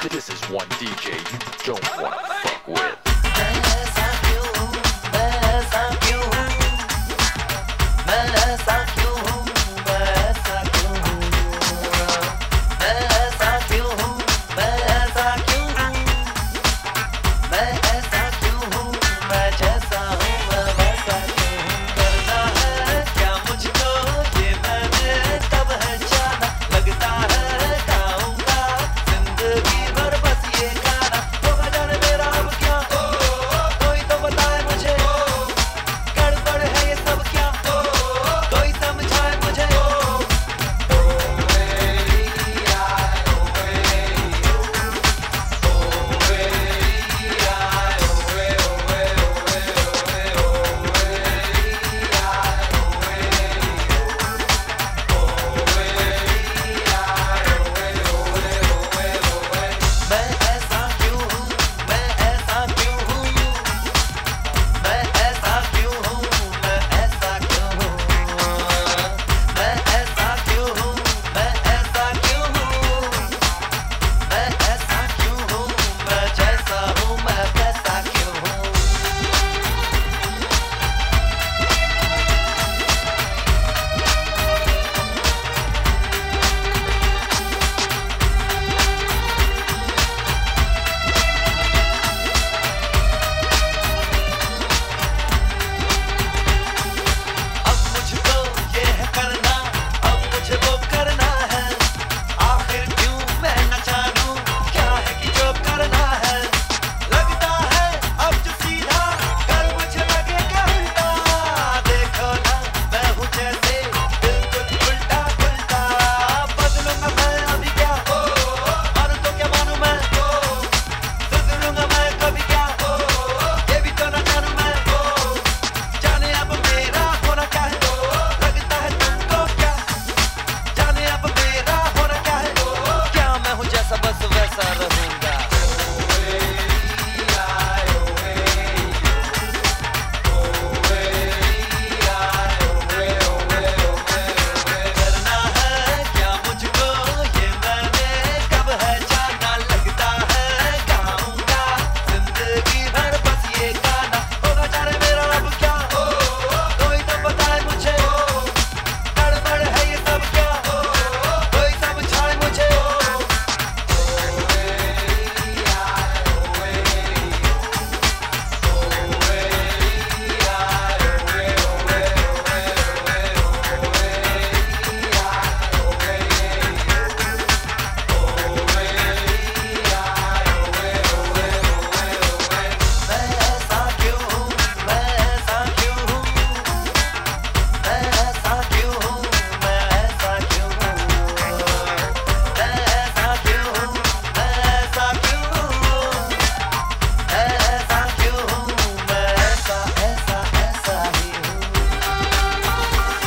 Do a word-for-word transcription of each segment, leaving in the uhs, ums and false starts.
This is one D J you don't want to fuck with. ऐसा क्यों मैं ऐसा क्यों मैं ऐसा क्यों मैं ऐसा क्यों मैं ऐसा क्यों मैं ऐसा क्यों मैं ऐसा क्यों मैं जैसा हूँ मैं वैसा क्यों करना है क्या मुझको ये मैंने तब है जाना लगता है गाऊंगा जिंदगी भर बस ये गाना होगा जाने मेरा अब क्या कोई तो बताए मुझे गड़बड़ है ये सब क्या कोई समझाए मुझे मैं ऐसा क्यों हूँ मैं ऐसा क्यों हूँ मैं ऐसा क्यों हूँ मैं ऐसा क्यों हूँ मैं ऐसा क्यों हूँ मैं ऐसा क्यों हूँ मैं ऐसा क्यों हूँ मैं जैसा हूँ मैं वैसा क्यों हूँ अब मुझको ये है करना अब मुझे वो करना है आखिर क्यों मैं न जानूं क्या है कि जो करना है लगता है अब जो सीधा कल मुझे लगेगा उल्टा देखो ना मैं हूँ जैसे बिल्कुल उल्टा उल्टा बदलूंगा मैं अभी क्या मानूं तो क्या मानूं मैं सुधरूंगा मैं कभी क्या ये भी तो न जानूं मैं जाने अब मेरा होना क्या है लगता है तुमको क्या जाने अब मेरा होना क्या है क्या मैं हूँ जैसा बस वैसा रहूंगा करना है क्या मुझको ये मैंने कब है जाना लगता है गाऊंगा जिंदगी भर बस ये गाना होगा जाने मेरा अब क्या कोई तो बताए मुझे गड़बड़ है ये सब क्या कोई समझाए मुझे मैं ऐसा क्यों हूँ मैं ऐसा क्यों हूँ मैं ऐसा क्यों हूँ मैं ऐसा क्यों हूँ मैं ऐसा क्यों हूँ मैं ऐसा क्यों हूँ मैं ऐसा क्यों हूँ मैं ऐसा ऐसा ऐसा ही हूँ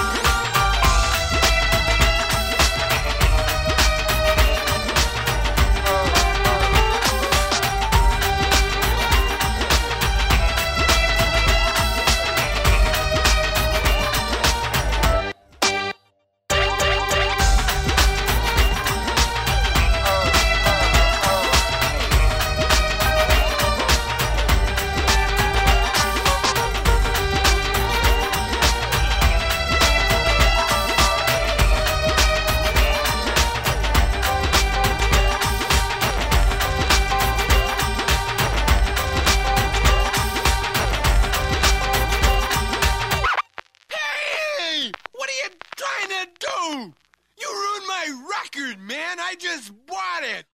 Hey! What are you trying to do? You ruined my record, man. I just bought it.